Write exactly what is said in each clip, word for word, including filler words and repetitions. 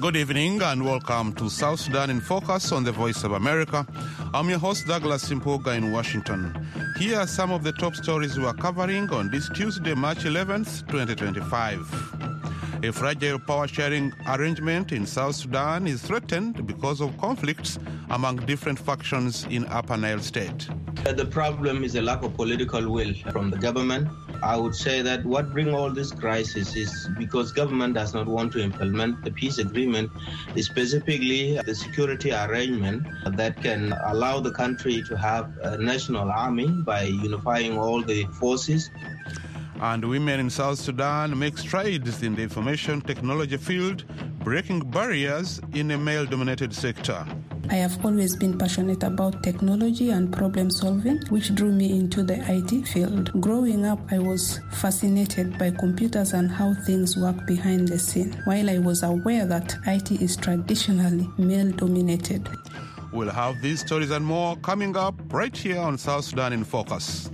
Good evening and welcome to South Sudan in Focus on the Voice of America. I'm your host Douglas Simpoga in Washington. Here are some of the top stories we are covering on this Tuesday, March eleventh, twenty twenty-five. A fragile power-sharing arrangement in South Sudan is threatened because of conflicts among different factions in Upper Nile State. The problem is a lack of political will from the government. I would say that what brings all this crisis is because government does not want to implement the peace agreement, specifically the security arrangement that can allow the country to have a national army by unifying all the forces. And women in South Sudan make strides in the information technology field, breaking barriers in a male-dominated sector. I have always been passionate about technology and problem solving, which drew me into the I T field. Growing up, I was fascinated by computers and how things work behind the scene, while I was aware that I T is traditionally male-dominated. We'll have these stories and more coming up right here on South Sudan in Focus.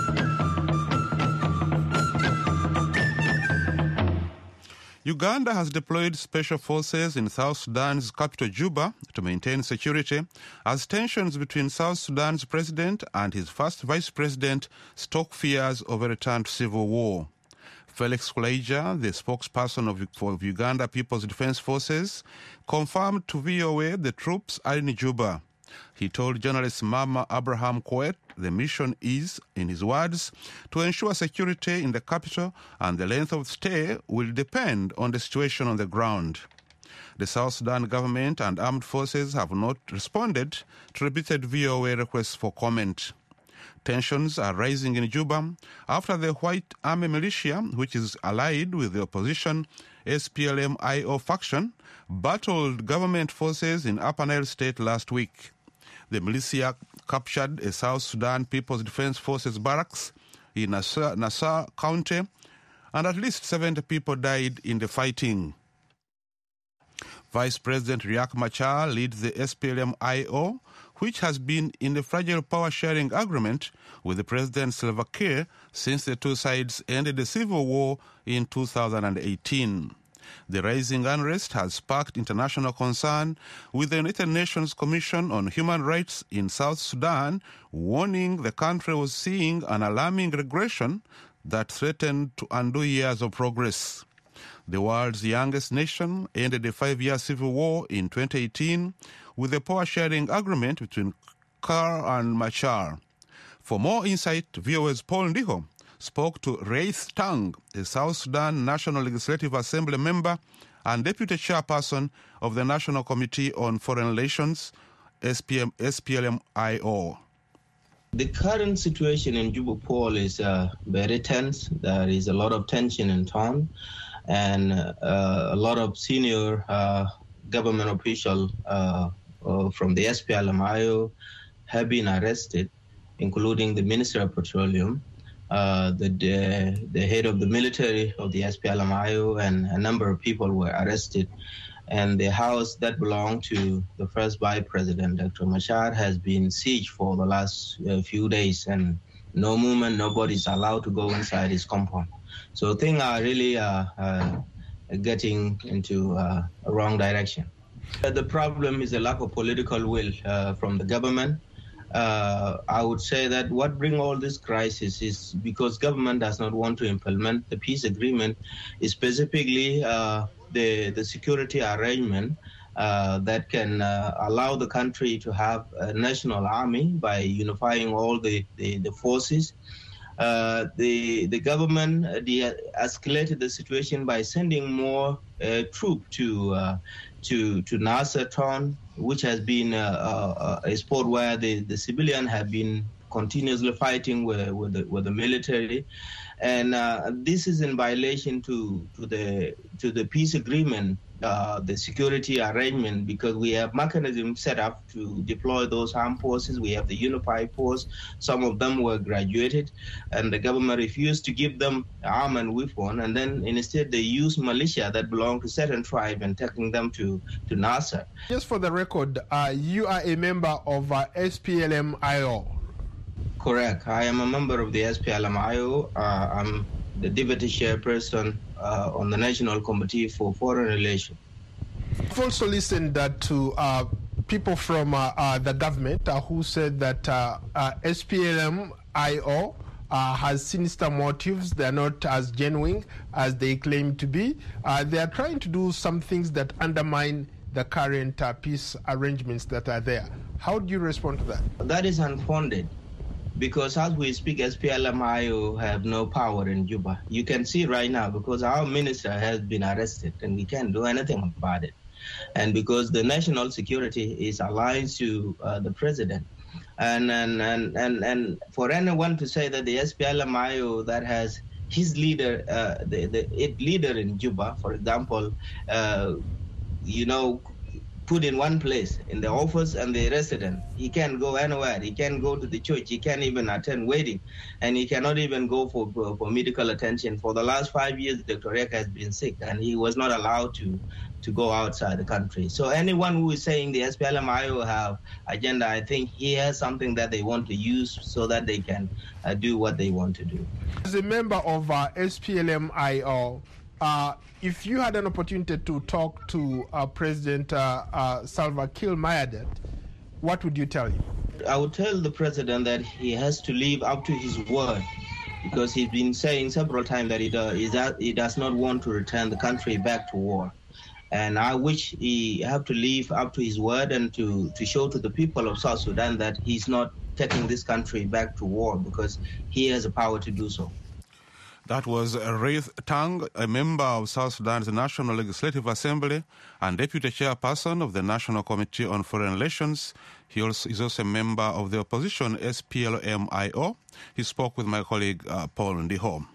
Uganda has deployed special forces in South Sudan's capital, Juba, to maintain security as tensions between South Sudan's president and his first vice president stoke fears of a return to civil war. Felix Kuleija, the spokesperson of, for Uganda People's Defense Forces, confirmed to V O A the troops are in Juba. He told journalist Mama Abraham Kowet the mission is, in his words, to ensure security in the capital, and the length of stay will depend on the situation on the ground. The South Sudan government and armed forces have not responded to repeated V O A requests for comment. Tensions are rising in Juba after the White Army militia, which is allied with the opposition S P L M I O faction, battled government forces in Upper Nile State last week. The militia captured a South Sudan People's Defense Forces barracks in Nassau, Nassau County, and at least seventy people died in the fighting. Vice President Riek Machar leads the S P L M I O, which has been in a fragile power-sharing agreement with the President Salva Kiir since the two sides ended the civil war in two thousand eighteen. The rising unrest has sparked international concern, with the United Nations Commission on Human Rights in South Sudan warning the country was seeing an alarming regression that threatened to undo years of progress. The world's youngest nation ended a five-year civil war in twenty eighteen with a power-sharing agreement between Kiir and Machar. For more insight, V O A's Paul Ndiho spoke to Reith Tang, a South Sudan National Legislative Assembly member and deputy chairperson of the National Committee on Foreign Relations, S P M, S P L M I O. The current situation in Juba, Paul, is uh, very tense. There is a lot of tension in town, and uh, a lot of senior uh, government officials uh, uh, from the S P L M I O have been arrested, including the Minister of Petroleum, Uh, the, the the head of the military of the S P L M I O, and a number of people were arrested. And the house that belonged to the first vice president, Doctor Machar, has been sieged for the last uh, few days, and no movement, nobody's allowed to go inside his compound. So things are really uh, uh, getting into uh, a wrong direction. Uh, the problem is a lack of political will uh, from the government. Uh, I would say that what brings all this crisis is because government does not want to implement the peace agreement, specifically uh, the, the security arrangement uh, that can uh, allow the country to have a national army by unifying all the, the, the forces. Uh, the, the government uh, de-escalated the situation by sending more uh, troops to uh, to to Nasser town, which has been uh, a, a spot where the, the civilians have been continuously fighting with, with, the, with the military. And uh, this is in violation to, to the to the peace agreement, uh, the security arrangement, because we have mechanisms set up to deploy those armed forces. We have the unified force. Some of them were graduated, and the government refused to give them arm and weapon, and then instead they used militia that belong to certain tribe and taking them to, to Nasser. Just for the record, uh, you are a member of uh, S P L M I O. Correct. I am a member of the S P L M I O. Uh, I'm the deputy chairperson uh, on the National Committee for Foreign Relations. I've also listened uh, to uh, people from uh, uh, the government uh, who said that uh, uh, S P L M I O uh, has sinister motives. They're not as genuine as they claim to be. Uh, they are trying to do some things that undermine the current uh, peace arrangements that are there. How do you respond to that? That is unfounded, because as we speak, S P L M I O have no power in Juba. You can see right now, because our minister has been arrested and we can't do anything about it. And because the national security is aligned to uh, the president. And, and, and, and, and for anyone to say that the S P L M I O that has his leader, uh, the, the it leader in Juba, for example, uh, you know, put in one place, in the office and the resident. He can't go anywhere. He can't go to the church. He can't even attend wedding. And he cannot even go for, for, for medical attention. For the last five years, Doctor Riek has been sick and he was not allowed to, to go outside the country. So anyone who is saying the S P L M I O have agenda, I think he has something that they want to use so that they can uh, do what they want to do. As a member of uh, S P L M I O, Uh, if you had an opportunity to talk to uh, President uh, uh, Salva Kiir Mayardit, what would you tell him? I would tell the president that he has to live up to his word, because he's been saying several times that he does, he does not want to return the country back to war. And I wish he have to live up to his word and to, to show to the people of South Sudan that he's not taking this country back to war, because he has the power to do so. That was Raith Tang, a member of South Sudan's National Legislative Assembly and deputy chairperson of the National Committee on Foreign Relations. He also is also a member of the opposition S P L M I O. He spoke with my colleague uh, Paul Ndiho.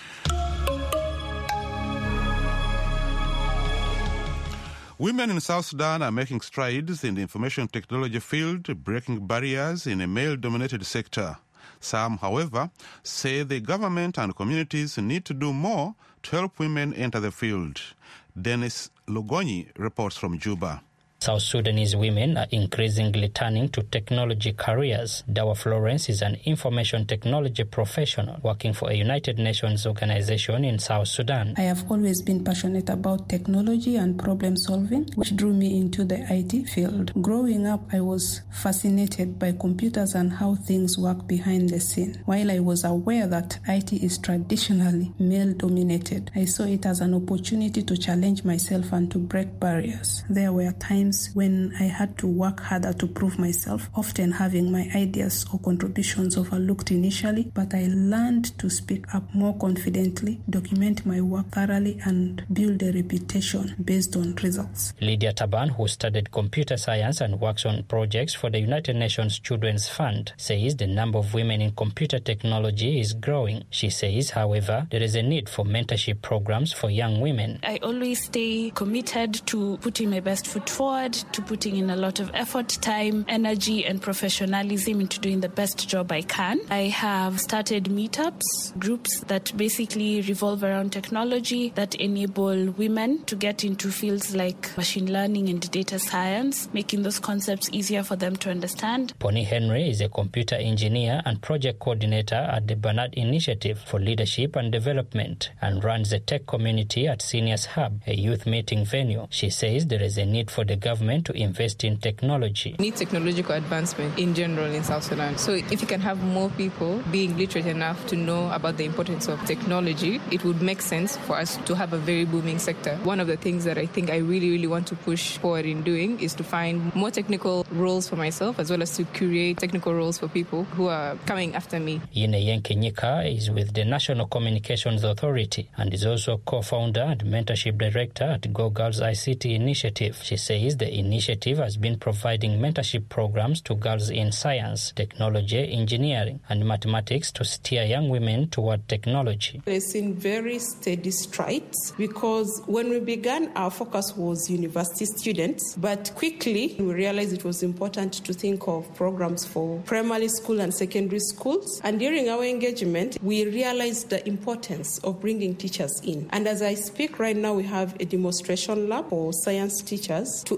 Women in South Sudan are making strides in the information technology field, breaking barriers in a male-dominated sector. Some, however, say the government and communities need to do more to help women enter the field. Dennis Lugoni reports from Juba. South Sudanese women are increasingly turning to technology careers. Dawa Florence is an information technology professional working for a United Nations organization in South Sudan. I have always been passionate about technology and problem solving, which drew me into the I T field. Growing up, I was fascinated by computers and how things work behind the scene. While I was aware that I T is traditionally male-dominated, I saw it as an opportunity to challenge myself and to break barriers. There were times when I had to work harder to prove myself, often having my ideas or contributions overlooked initially, but I learned to speak up more confidently, document my work thoroughly, and build a reputation based on results. Lydia Taban, who studied computer science and works on projects for the United Nations Children's Fund, says the number of women in computer technology is growing. She says, however, there is a need for mentorship programs for young women. I always stay committed to putting my best foot forward, to putting in a lot of effort, time, energy, and professionalism into doing the best job I can. I have started meetups, groups that basically revolve around technology that enable women to get into fields like machine learning and data science, making those concepts easier for them to understand. Pony Henry is a computer engineer and project coordinator at the Bernard Initiative for Leadership and Development and runs the tech community at Seniors Hub, a youth meeting venue. She says there is a need for the government to invest in technology. We need technological advancement in general in South Sudan. So if you can have more people being literate enough to know about the importance of technology, it would make sense for us to have a very booming sector. One of the things that I think I really, really want to push forward in doing is to find more technical roles for myself, as well as to create technical roles for people who are coming after me. Yine Yenkenyika is with the National Communications Authority and is also co-founder and mentorship director at Go Girls I C T Initiative. She says the initiative has been providing mentorship programs to girls in science, technology, engineering, and mathematics to steer young women toward technology. We've seen very steady strides because when we began, our focus was university students, but quickly we realized it was important to think of programs for primary school and secondary schools. And during our engagement, we realized the importance of bringing teachers in. And as I speak right now, we have a demonstration lab for science teachers to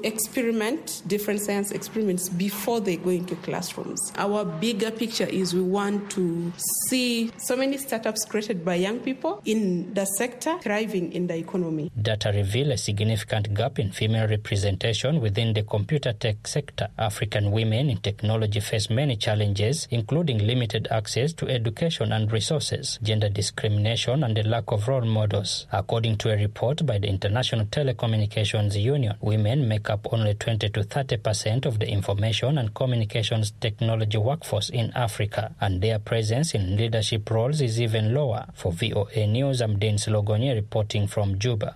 experiment different science experiments before they go into classrooms. Our bigger picture is we want to see so many startups created by young people in the sector thriving in the economy. Data reveal a significant gap in female representation within the computer tech sector. African women in technology face many challenges, including limited access to education and resources, gender discrimination, and the lack of role models. According to a report by the International Telecommunications Union, women make up only twenty to thirty percent of the information and communications technology workforce in Africa, and their presence in leadership roles is even lower. For V O A News, I'm Dean Slogonye reporting from Juba.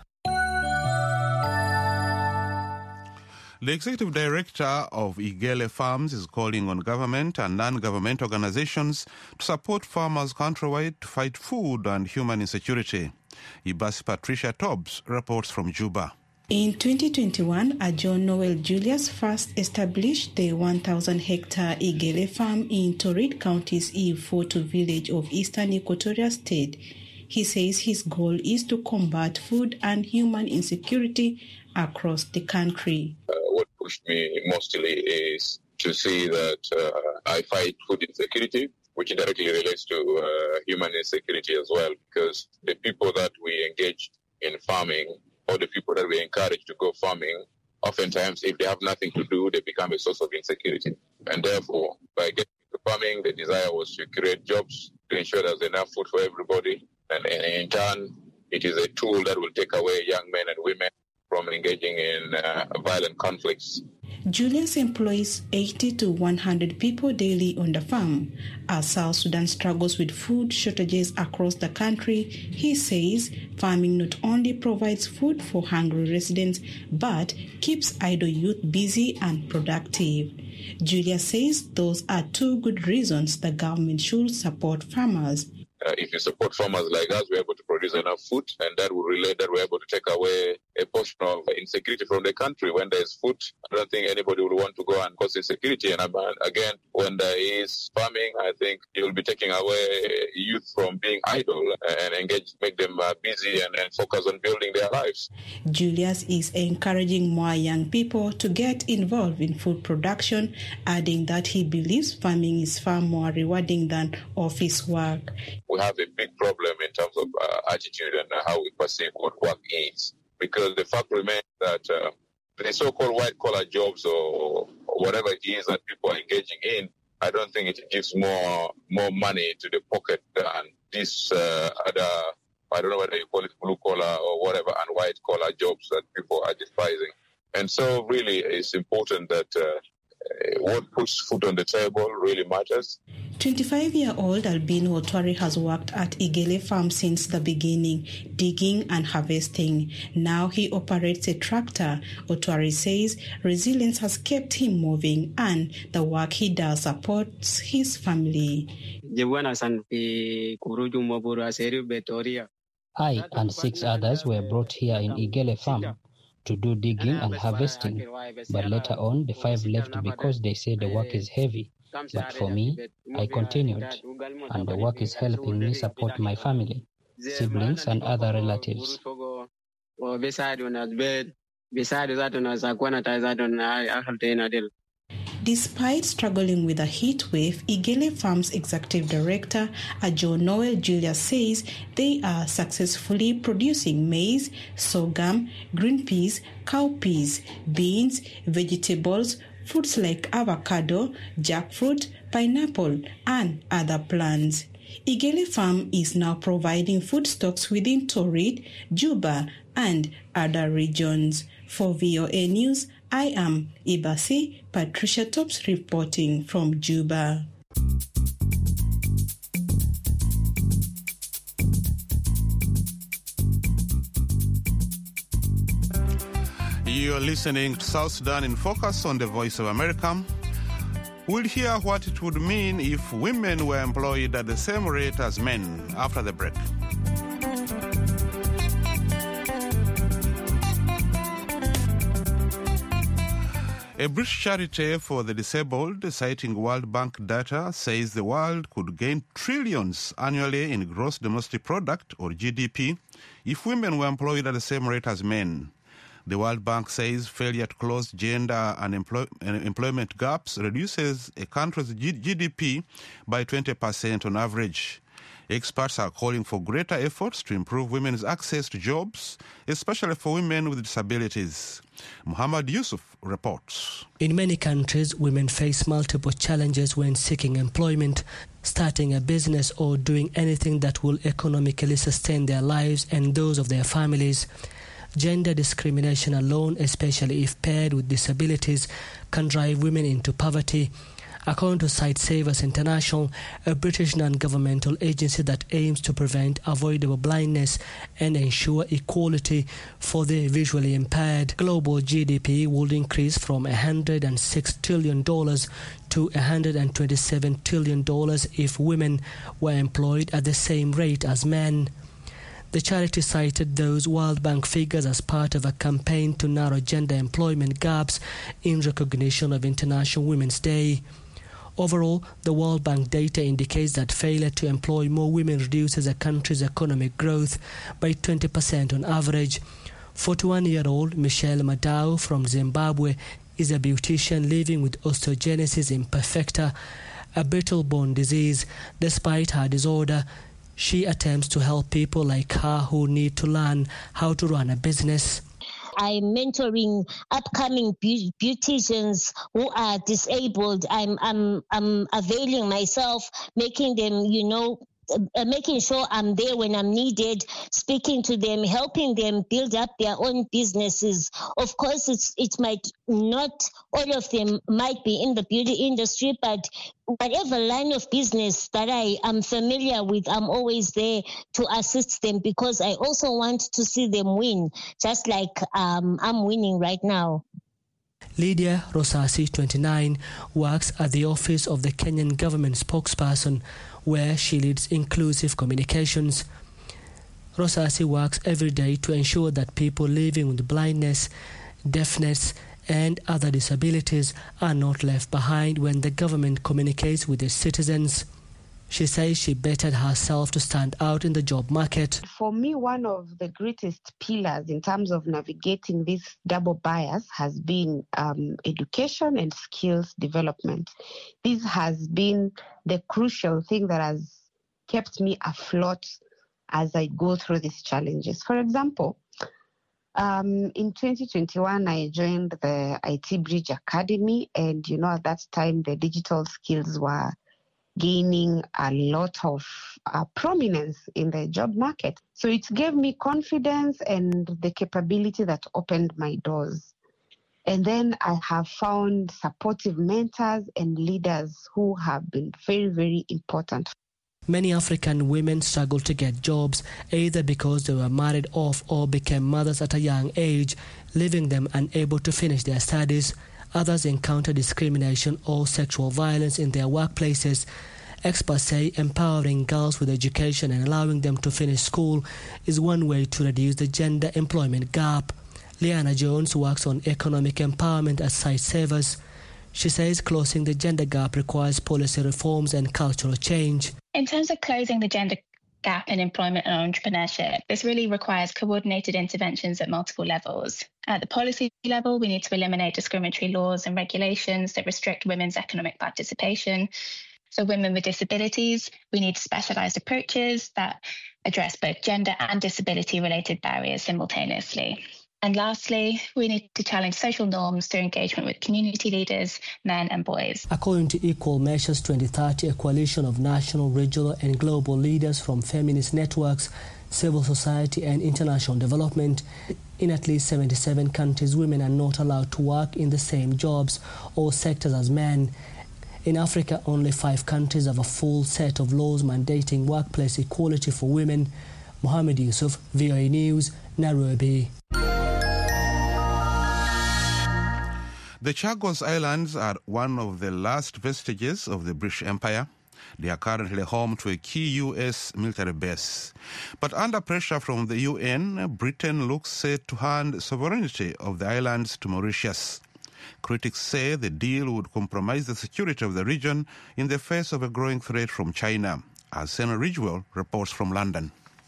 The executive director of Igele Farms is calling on government and non-government organizations to support farmers countrywide to fight food and human insecurity. Ibasi Patricia Tobbs reports from Juba. In twenty twenty-one, Ajo Noel Julius first established the one thousand hectare Igele farm in Torid County's Ifoto village of eastern Equatoria State. He says his goal is to combat food and human insecurity across the country. Uh, what pushed me mostly is to see that uh, I fight food insecurity, which directly relates to uh, human insecurity as well, because the people that we engage in farming or the people that we encourage to go farming, oftentimes if they have nothing to do, they become a source of insecurity. And therefore, by getting to farming, the desire was to create jobs to ensure there's enough food for everybody. And, and in turn, it is a tool that will take away young men and women from engaging in uh, violent conflicts. Julius employs eighty to one hundred people daily on the farm. As South Sudan struggles with food shortages across the country, he says farming not only provides food for hungry residents, but keeps idle youth busy and productive. Julius says those are two good reasons the government should support farmers. Uh, if you support farmers like us, we're able to produce enough food, and that will relate that we're able to take away a portion of insecurity from the country. When there's food, I don't think anybody will want to go and cause insecurity. And again, when there is farming, I think it will be taking away youth from being idle and engage, make them uh, busy and, and focus on building their lives. Julius is encouraging more young people to get involved in food production, adding that he believes farming is far more rewarding than office work. We have a big problem in terms of uh, attitude and uh, how we perceive what work is, because the fact remains that uh, the so-called white-collar jobs or, or whatever it is that people are engaging in, I don't think it gives more more money to the pocket than these uh, other, I don't know whether you call it blue-collar or whatever, and white-collar jobs that people are despising. And so really it's important that uh, what puts food on the table really matters. twenty-five-year-old Albino Otwari has worked at Igele Farm since the beginning, digging and harvesting. Now he operates a tractor. Otwari says resilience has kept him moving and the work he does supports his family. I and six others were brought here in Igele Farm to do digging and harvesting, but later on the five left because they say the work is heavy. But for me, I continued, and the work is helping me support my family, siblings, and other relatives. Despite struggling with a heat wave, Igele Farms Executive Director Ajo Noel Julius says they are successfully producing maize, sorghum, green peas, cowpeas, beans, vegetables, fruits like avocado, jackfruit, pineapple, and other plants. Igele Farm is now providing food stocks within Torid, Juba, and other regions. For V O A News, I am Ibasi Patricia Tops reporting from Juba. You're listening to South Sudan in Focus on the Voice of America. We'll hear what it would mean if women were employed at the same rate as men after the break. A British charity for the disabled, citing World Bank data, says the world could gain trillions annually in gross domestic product, or G D P, if women were employed at the same rate as men. The World Bank says failure to close gender and employ- employment gaps reduces a country's G D P by twenty percent on average. Experts are calling for greater efforts to improve women's access to jobs, especially for women with disabilities. Muhammad Yusuf reports. In many countries, women face multiple challenges when seeking employment, starting a business or doing anything that will economically sustain their lives and those of their families. Gender discrimination alone, especially if paired with disabilities, can drive women into poverty. According to Sight Savers International, a British non-governmental agency that aims to prevent avoidable blindness and ensure equality for the visually impaired, global G D P would increase from one hundred six trillion dollars to one hundred twenty-seven trillion dollars if women were employed at the same rate as men. The charity cited those World Bank figures as part of a campaign to narrow gender employment gaps in recognition of International Women's Day. Overall, the World Bank data indicates that failure to employ more women reduces a country's economic growth by twenty percent on average. forty-one-year-old Michelle Madao from Zimbabwe is a beautician living with osteogenesis imperfecta, a brittle bone disease. Despite her disorder, she attempts to help people like her who need to learn how to run a business. I'm mentoring upcoming be- beauticians who are disabled. I'm, I'm, I'm availing myself, making them, you know, uh, making sure I'm there when I'm needed, speaking to them, helping them build up their own businesses. Of course, it's it might not, all of them might be in the beauty industry, but whatever line of business that I am familiar with, I'm always there to assist them because I also want to see them win, just like um, I'm winning right now. Lydia Rosasi, twenty-nine, works at the office of the Kenyan government spokesperson, where she leads inclusive communications. Rosasi works every day to ensure that people living with blindness, deafness, and other disabilities are not left behind when the government communicates with its citizens. She says she bettered herself to stand out in the job market. For me, one of the greatest pillars in terms of navigating this double bias has been um, education and skills development. This has been the crucial thing that has kept me afloat as I go through these challenges. For example, Um, in twenty twenty-one, I joined the I T Bridge Academy, and you know, at that time, the digital skills were gaining a lot of uh, prominence in the job market. So it gave me confidence and the capability that opened my doors. And then I have found supportive mentors and leaders who have been very, very important. Many African women struggle to get jobs, either because they were married off or became mothers at a young age, leaving them unable to finish their studies. Others encounter discrimination or sexual violence in their workplaces. Experts say empowering girls with education and allowing them to finish school is one way to reduce the gender employment gap. Liana Jones works on economic empowerment at Sight Savers. She says closing the gender gap requires policy reforms and cultural change. In terms of closing the gender gap in employment and entrepreneurship, this really requires coordinated interventions at multiple levels. At the policy level, we need to eliminate discriminatory laws and regulations that restrict women's economic participation. For women with disabilities, we need specialised approaches that address both gender and disability-related barriers simultaneously. And lastly, we need to challenge social norms through engagement with community leaders, men and boys. According to Equal Measures twenty thirty, a coalition of national, regional and global leaders from feminist networks, civil society and international development, in at least seventy-seven countries, women are not allowed to work in the same jobs or sectors as men. In Africa, only five countries have a full set of laws mandating workplace equality for women. Mohammed Yusuf, V O A News, Nairobi. The Chagos Islands are one of the last vestiges of the British Empire. They are currently home to a key U S military base. But under pressure from the U N, Britain looks set to hand sovereignty of the islands to Mauritius. Critics say the deal would compromise the security of the region in the face of a growing threat from China. Arsene Ridgewell reports from London.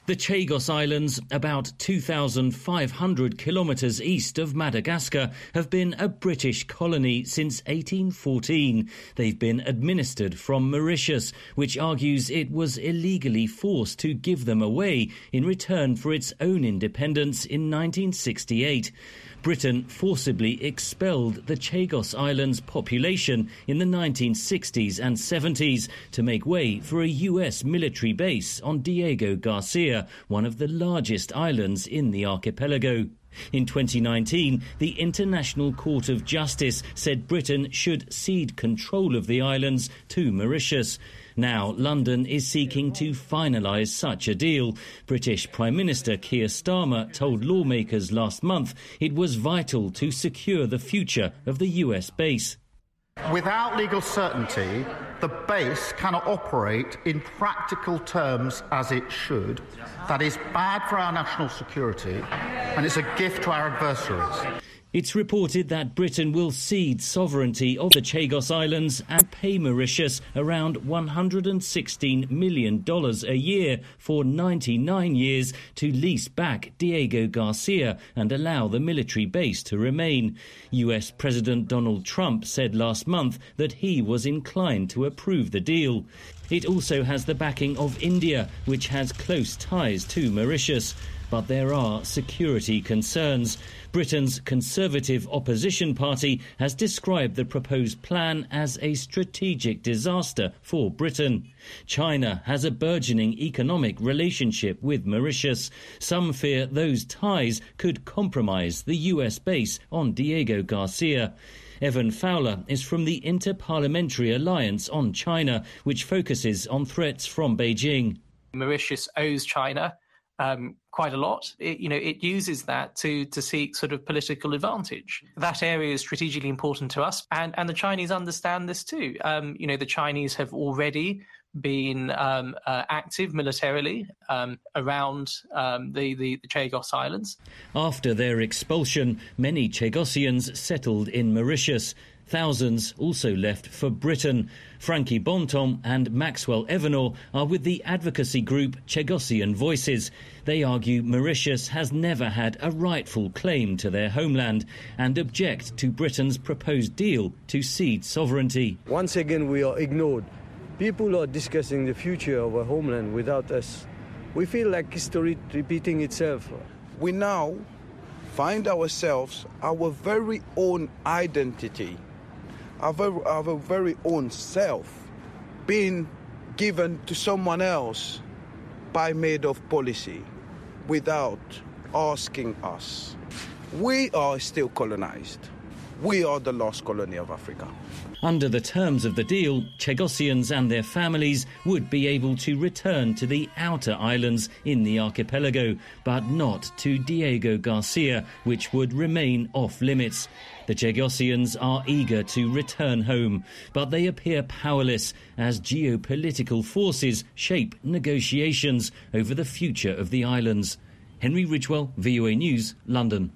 The Chagos Islands, about two thousand five hundred kilometres east of Madagascar, have been a British colony since eighteen fourteen. They've been administered from Mauritius, which argues it was illegally forced to give them away in return for its own independence in nineteen sixty-eight. Britain forcibly expelled the Chagos Islands population in the nineteen sixties and seventies to make way for a U S military base on Diego Garcia, one of the largest islands in the archipelago. In twenty nineteen, the International Court of Justice said Britain should cede control of the islands to Mauritius. Now, London is seeking to finalise such a deal. British Prime Minister Keir Starmer told lawmakers last month it was vital to secure the future of the U S base. Without legal certainty, the base cannot operate in practical terms as it should. That is bad for our national security, and it's a gift to our adversaries. It's reported that Britain will cede sovereignty of the Chagos Islands and pay Mauritius around one hundred sixteen million dollars a year for ninety-nine years to lease back Diego Garcia and allow the military base to remain. U S President Donald Trump said last month that he was inclined to approve the deal. It also has the backing of India, which has close ties to Mauritius. But there are security concerns. Britain's Conservative Opposition Party has described the proposed plan as a strategic disaster for Britain. China has a burgeoning economic relationship with Mauritius. Some fear those ties could compromise the U S base on Diego Garcia. Evan Fowler is from the Inter-Parliamentary Alliance on China, which focuses on threats from Beijing. Mauritius owes China Um, quite a lot. It, you know, it uses that to to seek sort of political advantage. That area is strategically important to us, and, and the Chinese understand this too. Um, you know, the Chinese have already been um, uh, active militarily um, around um, the, the, the Chagos Islands. After their expulsion, many Chagosians settled in Mauritius. Thousands also left for Britain. Frankie Bontom and Maxwell Evanor are with the advocacy group Chagosian Voices. They argue Mauritius has never had a rightful claim to their homeland and object to Britain's proposed deal to cede sovereignty. Once again, we are ignored. People are discussing the future of our homeland without us. We feel like history repeating itself. We now find ourselves our very own identity, our very, our very own self, being given to someone else by made of policy without asking us. We are still colonized. We are the lost colony of Africa. Under the terms of the deal, Chagosians and their families would be able to return to the outer islands in the archipelago, but not to Diego Garcia, which would remain off limits. The Chagosians are eager to return home, but they appear powerless as geopolitical forces shape negotiations over the future of the islands. Henry Ridgwell, V O A News, London.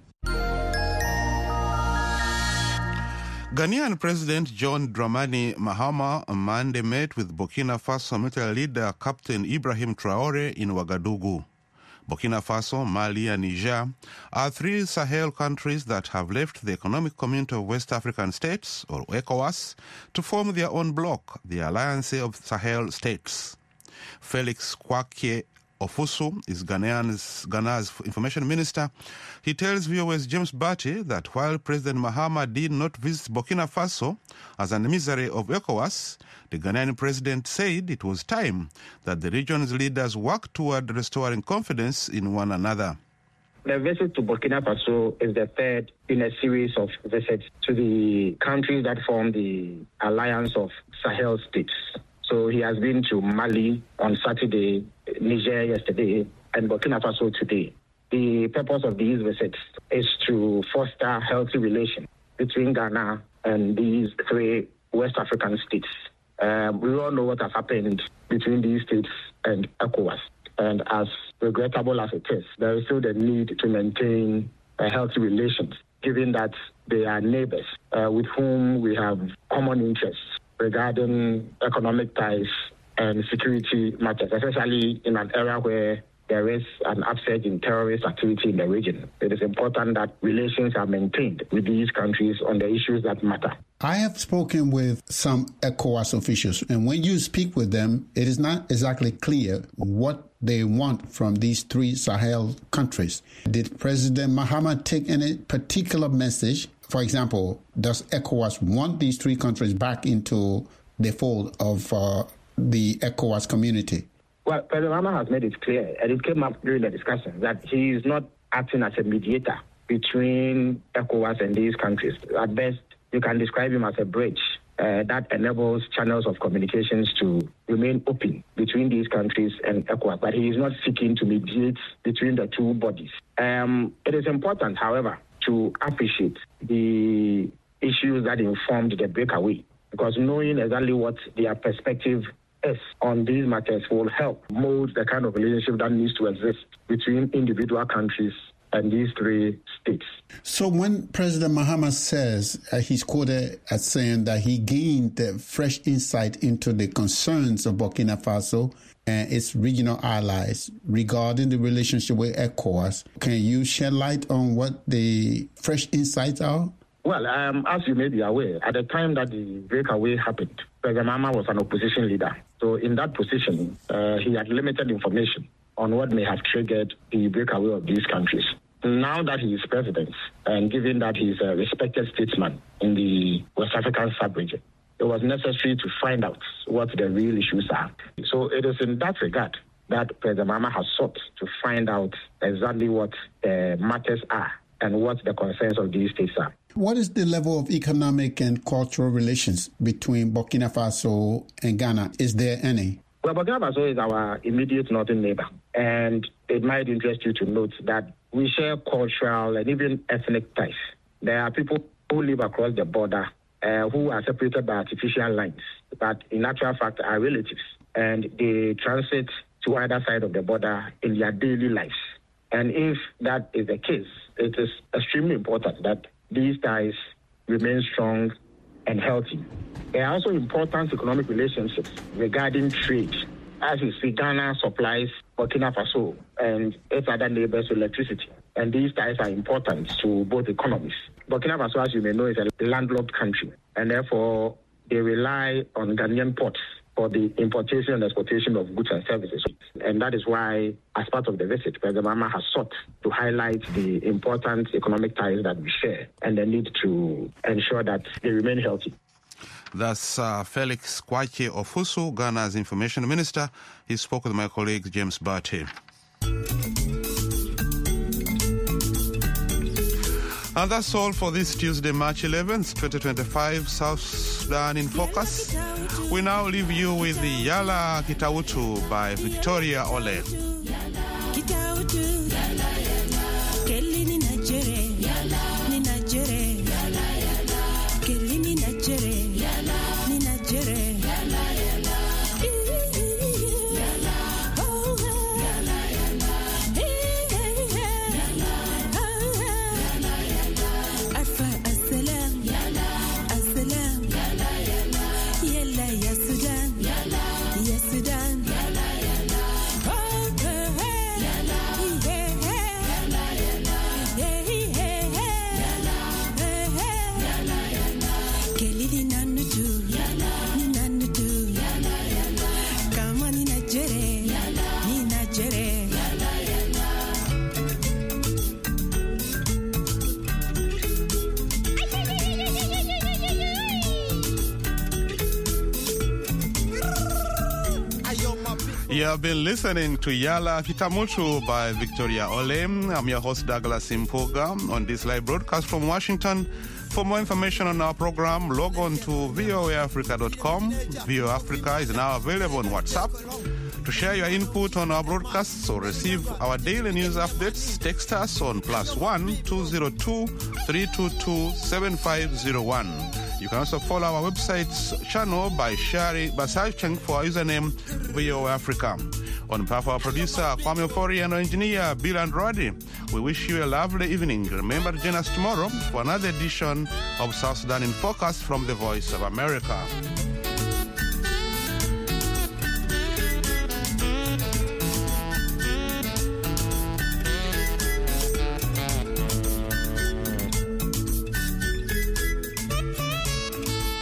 Ghanaian President John Dramani Mahama on Monday met with Burkina Faso military leader Captain Ibrahim Traore in Ouagadougou. Burkina Faso, Mali and Niger are three Sahel countries that have left the Economic Community of West African States, or ECOWAS, to form their own bloc, the Alliance of Sahel States. Felix Kwakye Ofusu is Ghanaian's, Ghana's information minister. He tells V O A's James Batty that while President Mahama did not visit Burkina Faso as an emissary of ECOWAS, the Ghanaian president said it was time that the region's leaders work toward restoring confidence in one another. The visit to Burkina Faso is the third in a series of visits to the countries that form the Alliance of Sahel States. So he has been to Mali on Saturday, Niger yesterday, and Burkina Faso today. The purpose of these visits is to foster healthy relations between Ghana and these three West African states. Um, we all know what has happened between these states and ECOWAS. And as regrettable as it is, there is still the need to maintain uh, healthy relations, given that they are neighbors uh, with whom we have common interests regarding economic ties and security matters, especially in an era where there is an upsurge in terrorist activity in the region. It is important that relations are maintained with these countries on the issues that matter. I have spoken with some ECOWAS officials, and when you speak with them, it is not exactly clear what they want from these three Sahel countries. Did President Mahama take any particular message? For example, does ECOWAS want these three countries back into the fold of uh, the ECOWAS community? Well, President Mahama has made it clear, and it came up during the discussion, that he is not acting as a mediator between ECOWAS and these countries. At best, you can describe him as a bridge uh, that enables channels of communications to remain open between these countries and ECOWAS, but he is not seeking to mediate between the two bodies. Um, it is important, however, to appreciate the issues that informed the breakaway, because knowing exactly what their perspective is on these matters will help mold the kind of relationship that needs to exist between individual countries and these three states. So when President Mahama says, uh, he's quoted as saying that he gained uh, fresh insight into the concerns of Burkina Faso and its regional allies regarding the relationship with ECOWAS, can you shed light on what the fresh insights are? Well, um, as you may be aware, at the time that the breakaway happened, President Mahama was an opposition leader. So in that position, uh, he had limited information on what may have triggered the breakaway of these countries. Now that he is president, and given that he is a respected statesman in the West African sub-region, it was necessary to find out what the real issues are. So it is in that regard that President Mahama has sought to find out exactly what the matters are and what the concerns of these states are. What is the level of economic and cultural relations between Burkina Faso and Ghana? Is there any? Well, Burkina Faso is our immediate northern neighbor, and it might interest you to note that we share cultural and even ethnic ties. There are people who live across the border uh, who are separated by artificial lines, but in actual fact are relatives, and they transit to either side of the border in their daily lives. And if that is the case, it is extremely important that these ties remain strong and healthy. There are also important economic relationships regarding trade. As you see, Ghana supplies Burkina Faso and its other neighbors with electricity. And these ties are important to both economies. Burkina Faso, as you may know, is a landlocked country, and therefore they rely on Ghanaian ports for the importation and exportation of goods and services. And that is why, as part of the visit, President Mahama has sought to highlight the important economic ties that we share and the need to ensure that they remain healthy. That's uh, Felix Kwache Ofusu, Ghana's Information Minister. He spoke with my colleague James Barty. And that's all for this Tuesday, March eleventh, twenty twenty-five, South Sudan in Focus. We now leave you with the Yala Kitautu by Victoria Ole. You have been listening to Yala Kitamutu by Victoria Ole. I'm your host, Douglas Impoga, on this live broadcast from Washington. For more information on our program, log on to V O A Africa dot com. V O A Africa is now available on WhatsApp. To share your input on our broadcasts or receive our daily news updates, text us on plus one two zero two three two two seven five zero one. You can also follow our website's channel by sharing, by searching for our username V O A Africa. On behalf of our producer Kwame Ofori and our engineer Bill Andrade, we wish you a lovely evening. Remember to join us tomorrow for another edition of South Sudan in Focus from the Voice of America.